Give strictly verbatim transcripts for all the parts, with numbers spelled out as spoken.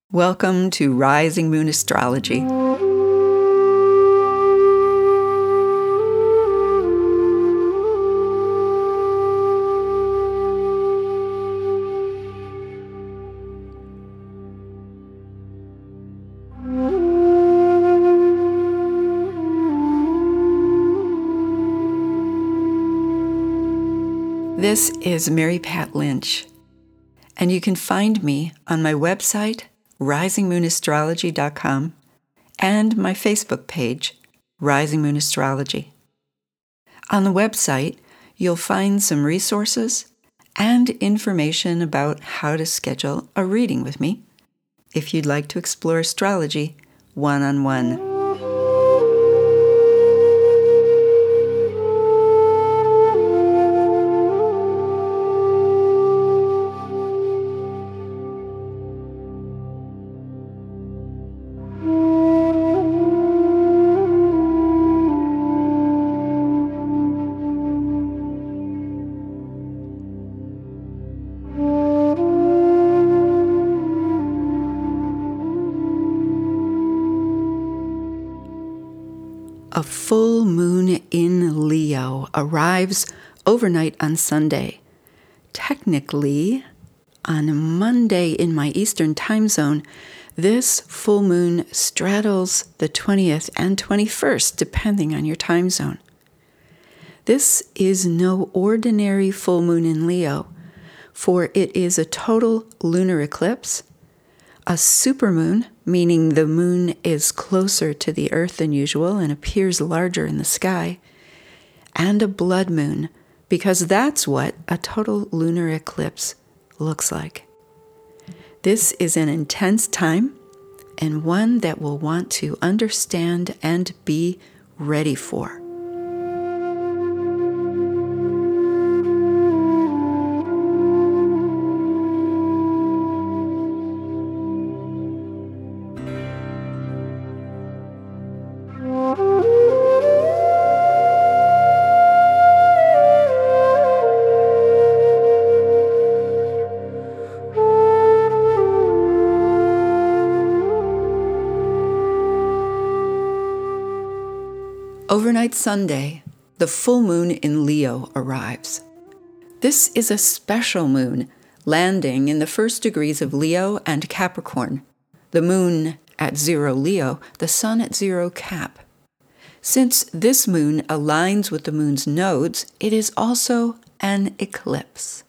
Welcome to Rising Moon Astrology. This is Mary Pat Lynch, and you can find me on my website, rising moon astrology dot com, and my Facebook page, Rising Moon Astrology. On the website, you'll find some resources and information about how to schedule a reading with me if you'd like to explore astrology one-on-one. A full moon in Leo arrives overnight on Sunday. Technically, on Monday in my Eastern time zone, this full moon straddles the twentieth and twenty-first, depending on your time zone. This is no ordinary full moon in Leo, for it is a total lunar eclipse, a supermoon, meaning the moon is closer to the earth than usual and appears larger in the sky, and a blood moon, because that's what a total lunar eclipse looks like. This is an intense time and one that we'll want to understand and be ready for. Overnight Sunday, the full moon in Leo arrives. This is a special moon, landing in the first degrees of Leo and Capricorn, the moon at zero Leo, the sun at zero Cap. Since this moon aligns with the moon's nodes, it is also an eclipse.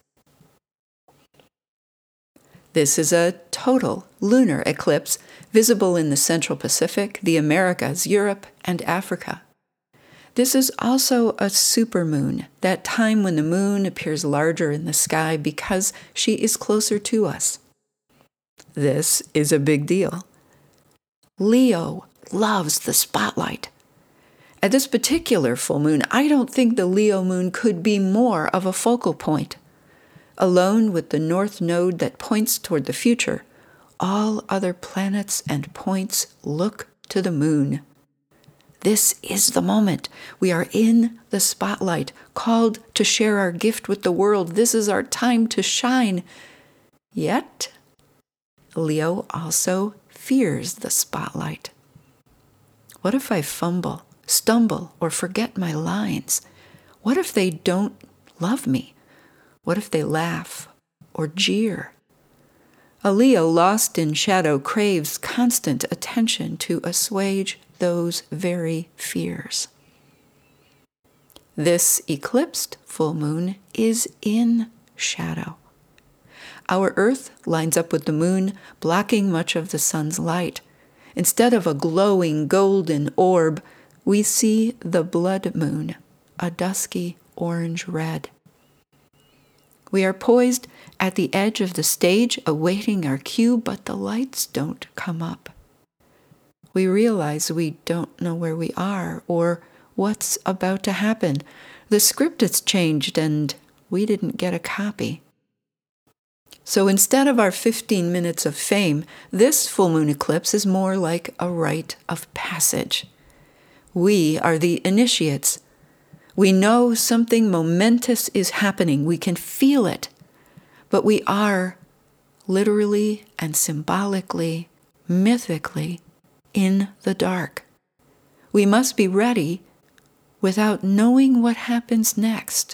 This is a total lunar eclipse, visible in the Central Pacific, the Americas, Europe, and Africa. This is also a supermoon, that time when the moon appears larger in the sky because she is closer to us. This is a big deal. Leo loves the spotlight. At this particular full moon, I don't think the Leo moon could be more of a focal point. Alone with the north node that points toward the future, all other planets and points look to the moon. This is the moment. We are in the spotlight, called to share our gift with the world. This is our time to shine. Yet, Leo also fears the spotlight. What if I fumble, stumble, or forget my lines? What if they don't love me? What if they laugh or jeer? A Leo lost in shadow craves constant attention to assuage those very fears. This eclipsed full moon is in shadow. Our Earth lines up with the moon, blocking much of the sun's light. Instead of a glowing golden orb, we see the blood moon, a dusky orange-red. We are poised at the edge of the stage, awaiting our cue, but the lights don't come up. We realize we don't know where we are or what's about to happen. The script has changed and we didn't get a copy. So instead of our fifteen minutes of fame, this full moon eclipse is more like a rite of passage. We are the initiates. We know something momentous is happening. We can feel it. But we are literally and symbolically, mythically, in the dark. We must be ready without knowing what happens next.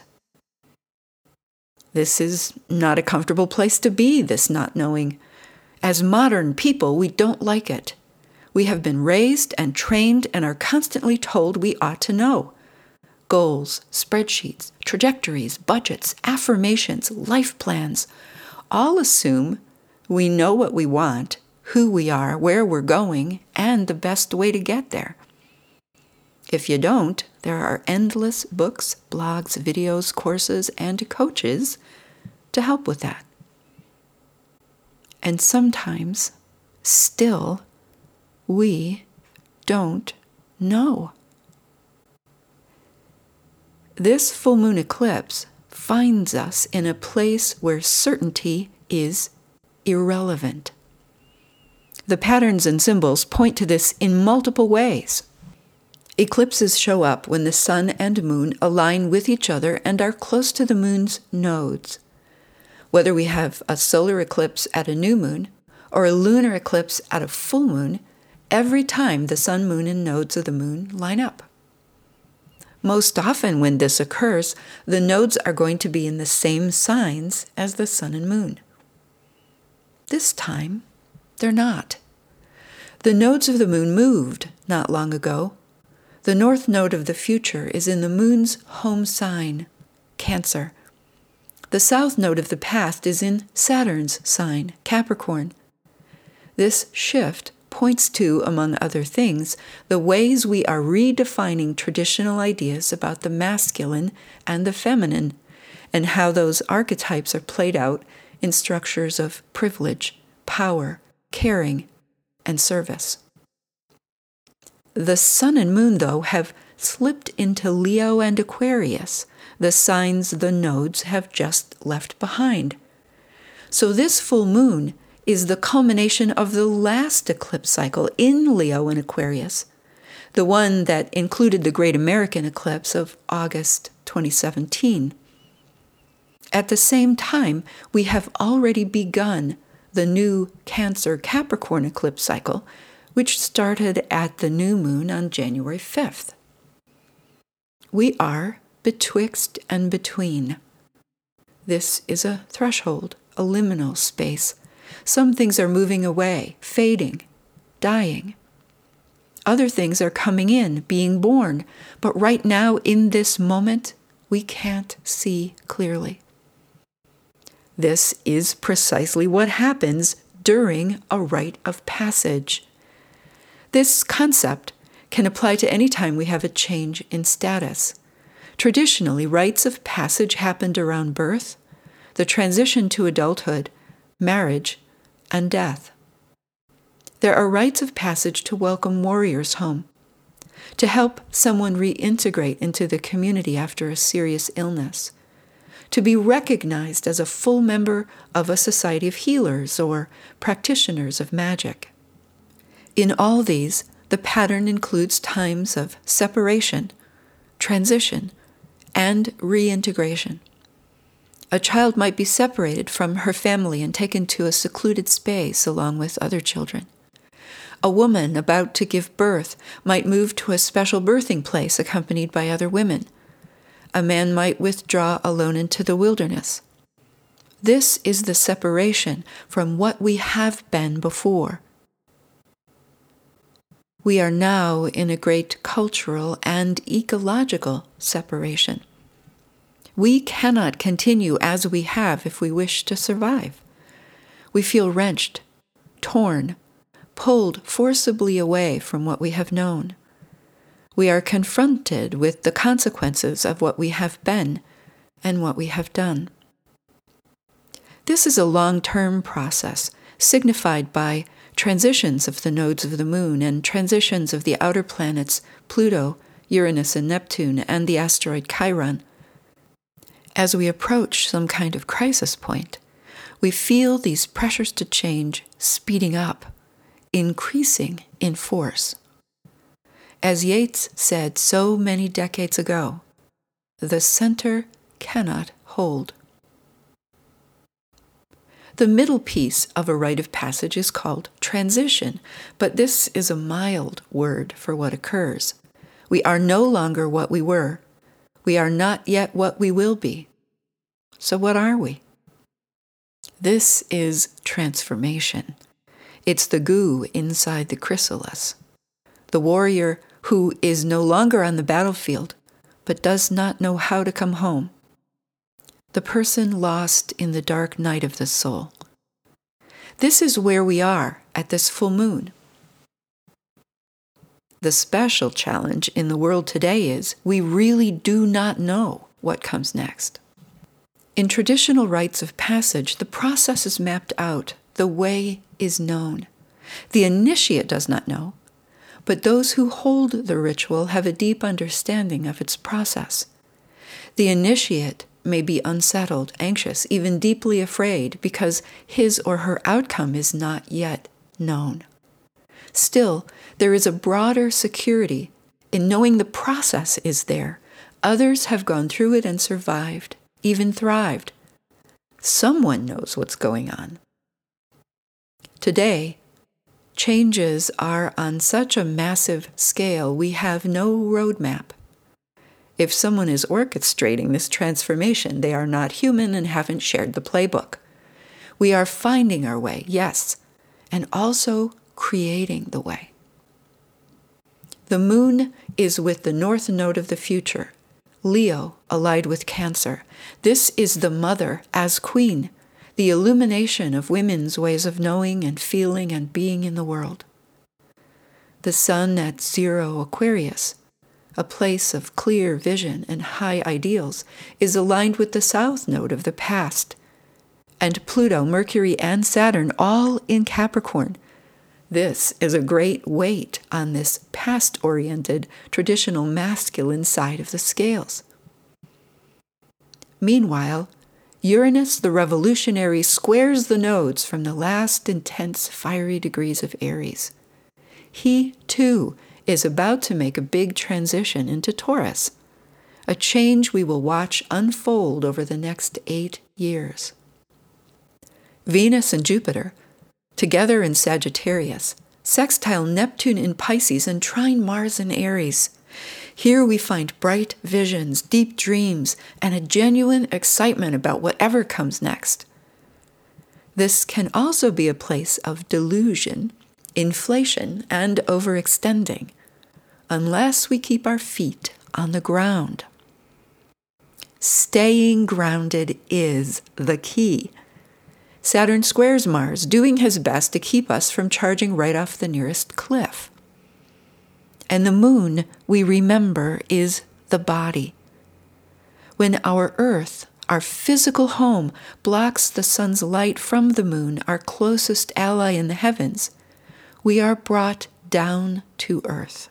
This is not a comfortable place to be, this not knowing. As modern people, we don't like it. We have been raised and trained and are constantly told we ought to know. Goals, spreadsheets, trajectories, budgets, affirmations, life plans, all assume we know what we want, who we are, where we're going, and the best way to get there. If you don't, there are endless books, blogs, videos, courses, and coaches to help with that. And sometimes, still, we don't know. This full moon eclipse finds us in a place where certainty is irrelevant. The patterns and symbols point to this in multiple ways. Eclipses show up when the sun and moon align with each other and are close to the moon's nodes. Whether we have a solar eclipse at a new moon or a lunar eclipse at a full moon, every time the sun, moon, and nodes of the moon line up. Most often when this occurs, the nodes are going to be in the same signs as the sun and moon. This time, they're not. The nodes of the moon moved not long ago. The north node of the future is in the moon's home sign, Cancer. The south node of the past is in Saturn's sign, Capricorn. This shift points to, among other things, the ways we are redefining traditional ideas about the masculine and the feminine, and how those archetypes are played out in structures of privilege, power, caring, and service. The sun and moon, though, have slipped into Leo and Aquarius, the signs the nodes have just left behind. So this full moon is the culmination of the last eclipse cycle in Leo and Aquarius, the one that included the Great American Eclipse of August twenty seventeen. At the same time, we have already begun the new Cancer-Capricorn eclipse cycle, which started at the new moon on January fifth. We are betwixt and between. This is a threshold, a liminal space. Some things are moving away, fading, dying. Other things are coming in, being born, but right now, in this moment, we can't see clearly. This is precisely what happens during a rite of passage. This concept can apply to any time we have a change in status. Traditionally, rites of passage happened around birth, the transition to adulthood, marriage, and death. There are rites of passage to welcome warriors home, to help someone reintegrate into the community after a serious illness, to be recognized as a full member of a society of healers or practitioners of magic. In all these, the pattern includes times of separation, transition, and reintegration. A child might be separated from her family and taken to a secluded space along with other children. A woman about to give birth might move to a special birthing place accompanied by other women. A man might withdraw alone into the wilderness. This is the separation from what we have been before. We are now in a great cultural and ecological separation. We cannot continue as we have if we wish to survive. We feel wrenched, torn, pulled forcibly away from what we have known. We are confronted with the consequences of what we have been and what we have done. This is a long-term process, signified by transitions of the nodes of the moon and transitions of the outer planets Pluto, Uranus, and Neptune, and the asteroid Chiron. As we approach some kind of crisis point, we feel these pressures to change speeding up, increasing in force. As Yeats said so many decades ago, the center cannot hold. The middle piece of a rite of passage is called transition, but this is a mild word for what occurs. We are no longer what we were. We are not yet what we will be. So what are we? This is transformation. It's the goo inside the chrysalis. The warrior who is no longer on the battlefield, but does not know how to come home. The person lost in the dark night of the soul. This is where we are at this full moon. The special challenge in the world today is we really do not know what comes next. In traditional rites of passage, the process is mapped out. The way is known. The initiate does not know, but those who hold the ritual have a deep understanding of its process. The initiate may be unsettled, anxious, even deeply afraid because his or her outcome is not yet known. Still, there is a broader security in knowing the process is there. Others have gone through it and survived, even thrived. Someone knows what's going on. Today, changes are on such a massive scale, we have no roadmap. If someone is orchestrating this transformation, they are not human and haven't shared the playbook. We are finding our way, yes, and also creating the way. The moon is with the north node of the future, Leo allied with Cancer. This is the mother as queen, the illumination of women's ways of knowing and feeling and being in the world. The sun at zero Aquarius, a place of clear vision and high ideals, is aligned with the south node of the past, and Pluto, Mercury, and Saturn all in Capricorn. This is a great weight on this past-oriented, traditional masculine side of the scales. Meanwhile, Uranus, the revolutionary, squares the nodes from the last intense fiery degrees of Aries. He, too, is about to make a big transition into Taurus, a change we will watch unfold over the next eight years. Venus and Jupiter, together in Sagittarius, sextile Neptune in Pisces, and trine Mars in Aries. Here we find bright visions, deep dreams, and a genuine excitement about whatever comes next. This can also be a place of delusion, inflation, and overextending, unless we keep our feet on the ground. Staying grounded is the key. Saturn squares Mars, doing his best to keep us from charging right off the nearest cliff. And the moon, we remember, is the body. When our Earth, our physical home, blocks the sun's light from the moon, our closest ally in the heavens, we are brought down to Earth.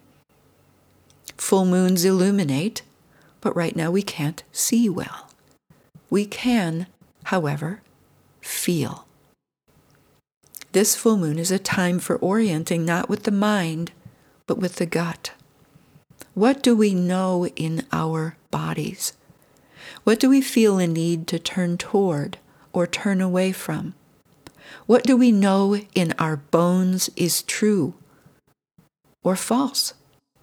Full moons illuminate, but right now we can't see well. We can, however, feel. This full moon is a time for orienting not with the mind, but with the gut. What do we know in our bodies? What do we feel a need to turn toward or turn away from? What do we know in our bones is true or false?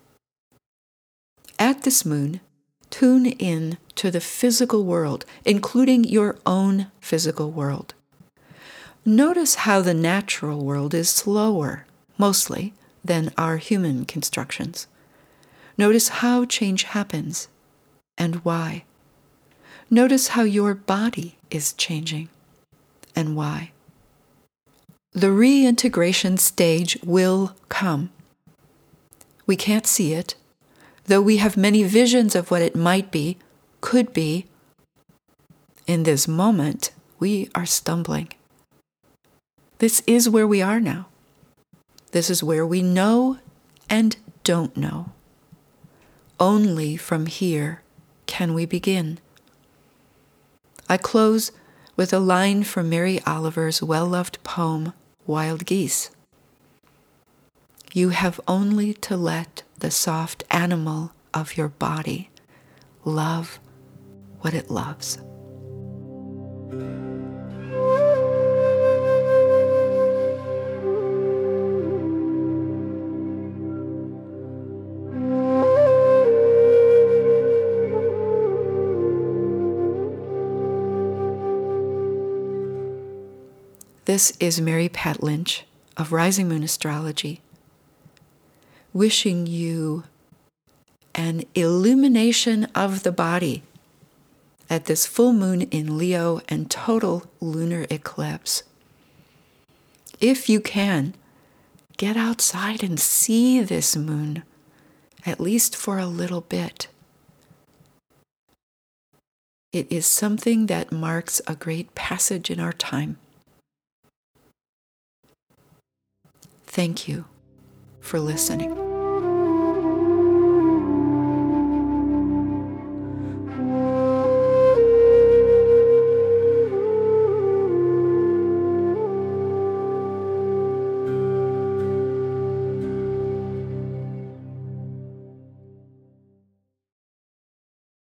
At this moon, tune in to the physical world, including your own physical world. Notice how the natural world is slower, mostly, than our human constructions. Notice how change happens and why. Notice how your body is changing and why. The reintegration stage will come. We can't see it, though we have many visions of what it might be, could be. In this moment, we are stumbling. This is where we are now. This is where we know and don't know. Only from here can we begin. I close with a line from Mary Oliver's well-loved poem, Wild Geese. You have only to let the soft animal of your body love what it loves. This is Mary Pat Lynch of Rising Moon Astrology, wishing you an illumination of the body at this full moon in Leo and total lunar eclipse. If you can, get outside and see this moon, at least for a little bit. It is something that marks a great passage in our time. Thank you for listening.